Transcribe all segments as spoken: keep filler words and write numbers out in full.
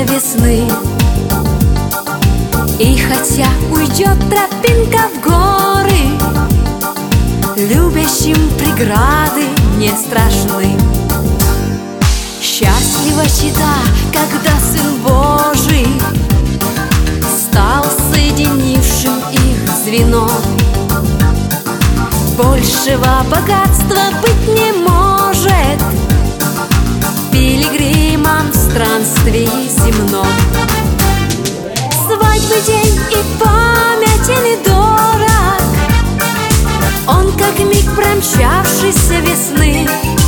весны. И хотя уйдет тропинка в горы, любящим преграды не страшны. Счастлива чета, когда Сын Божий стал соединившим их звено. Большего богатства быть не может пилигримам в странстве земном. Свадьбы день и памятен и дорог, он как миг промчавшейся весны.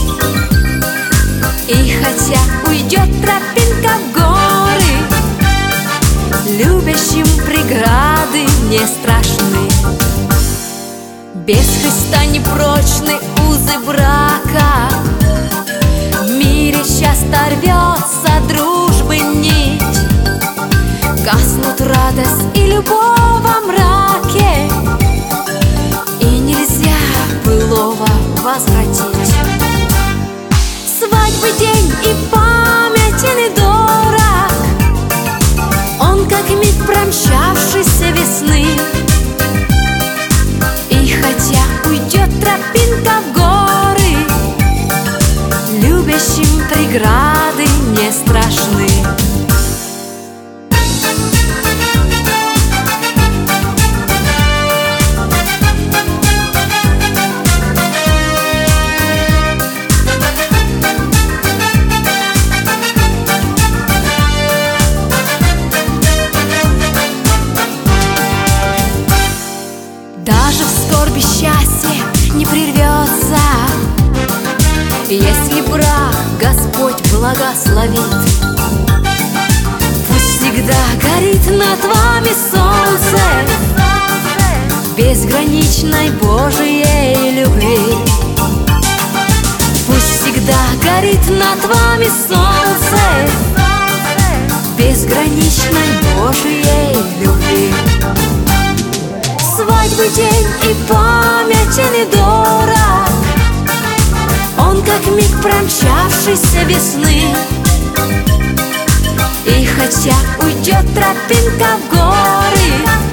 И хотя уйдет тропинка в горы, любящим преграды не страшны. Без Христа непрочны узы брака, в мире часто рвется дружбы нить. Гаснут радость и любовь во мраке, и нельзя былого возвратить. Свадьбы день и памятен и дорог, он как миг промчавшейся весны. И хотя уйдет тропинка в горы, любящим преграды не страшны. Даже в скорби счастье не прервется, если брак Господь благословит. Пусть всегда горит над вами солнце безграничной Божией любви. Пусть всегда горит над вами солнце безграничной Божией любви. Свадьбы день и памятен и дорог, он как миг промчавшейся весны. И хотя уйдет тропинка в горы,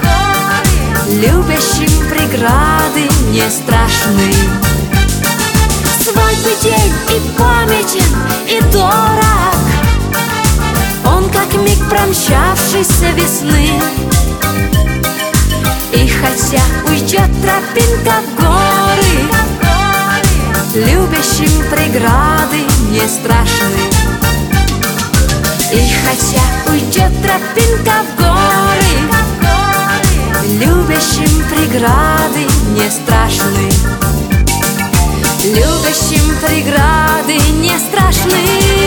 любящим преграды не страшны. Свадьбы день и памятен и дорог, он как миг промчавшейся весны. И хотя уйдет тропинка в горы, любящим преграды не страшны. И хотя уйдет тропинка в горы, любящим преграды не страшны. Любящим преграды не страшны.